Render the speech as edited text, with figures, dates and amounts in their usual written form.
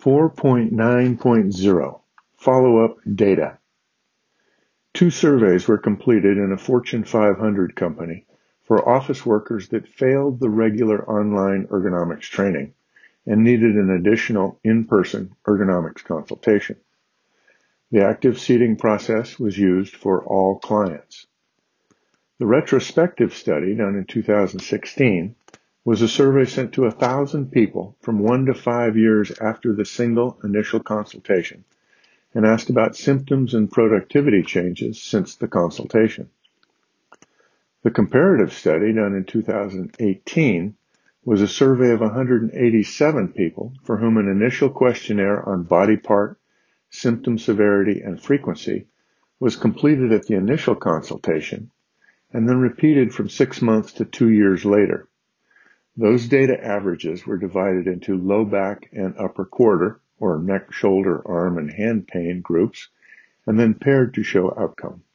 4.9.0 Follow-up data. 2 surveys were completed in a Fortune 500 company for office workers that failed the regular online ergonomics training and needed an additional in-person ergonomics consultation. The active seating process was used for all clients. The retrospective study, done in 2016, was a survey sent to 1,000 people from 1 to 5 years after the single initial consultation and asked about symptoms and productivity changes since the consultation. The comparative study, done in 2018, was a survey of 187 people for whom an initial questionnaire on body part, symptom severity, and frequency was completed at the initial consultation and then repeated from 6 months to 2 years later. Those data averages were divided into low back and upper quarter, or neck, shoulder, arm, and hand pain groups, and then paired to show outcome.